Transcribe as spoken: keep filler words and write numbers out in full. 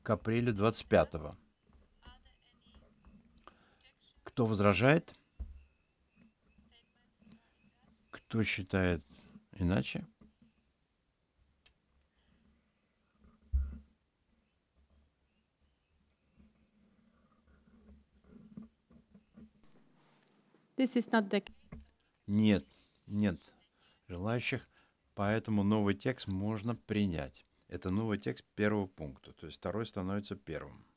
к апрелю двадцать пятого. Кто возражает? Кто считает иначе? This is not the Нет, нет желающих, поэтому новый текст можно принять. Это новый текст первого пункта, то есть второй становится первым.